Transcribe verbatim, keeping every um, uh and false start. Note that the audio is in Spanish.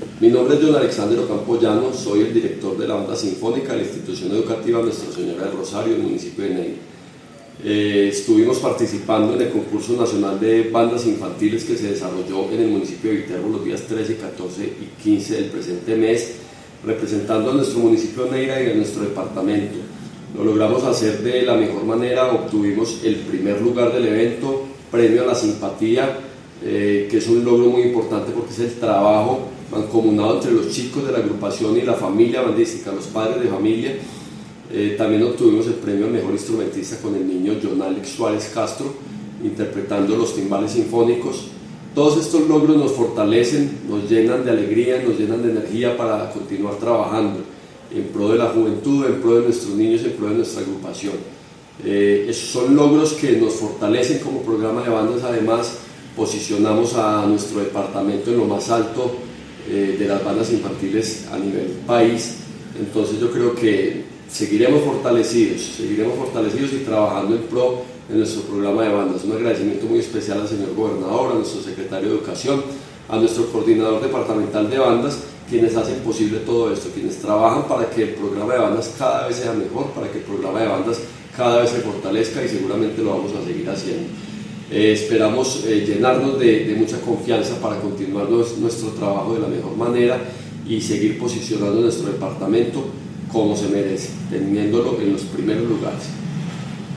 Mi nombre es John Alexander Ocampo Llano, soy el director de la banda sinfónica de la institución educativa Nuestra Señora del Rosario, del municipio de Neiva. Eh, estuvimos participando en el concurso nacional de bandas infantiles que se desarrolló en el municipio de Viterbo los días trece, catorce y quince del presente mes, representando a nuestro municipio de Neiva y a nuestro departamento. Lo logramos hacer de la mejor manera, obtuvimos el primer lugar del evento, premio a la simpatía, eh, que es un logro muy importante porque es el trabajo mancomunado entre los chicos de la agrupación y la familia bandística, los padres de familia. Eh, también obtuvimos el premio al mejor instrumentista con el niño John Alex Suárez Castro, interpretando los timbales sinfónicos. Todos estos logros nos fortalecen, nos llenan de alegría, nos llenan de energía para continuar trabajando en pro de la juventud, en pro de nuestros niños, en pro de nuestra agrupación. Eh, esos son logros que nos fortalecen como programa de bandas. Además, posicionamos a nuestro departamento en lo más alto eh, de las bandas infantiles a nivel país. Entonces yo creo que seguiremos fortalecidos, seguiremos fortalecidos y trabajando en pro de nuestro programa de bandas. Un agradecimiento muy especial al señor gobernador, a nuestro secretario de Educación, a nuestro coordinador departamental de bandas, quienes hacen posible todo esto, quienes trabajan para que el programa de bandas cada vez sea mejor, para que el programa de bandas cada vez se fortalezca, y seguramente lo vamos a seguir haciendo. Eh, esperamos eh, llenarnos de, de mucha confianza para continuar nos, nuestro trabajo de la mejor manera y seguir posicionando nuestro departamento como se merece, teniéndolo en los primeros lugares.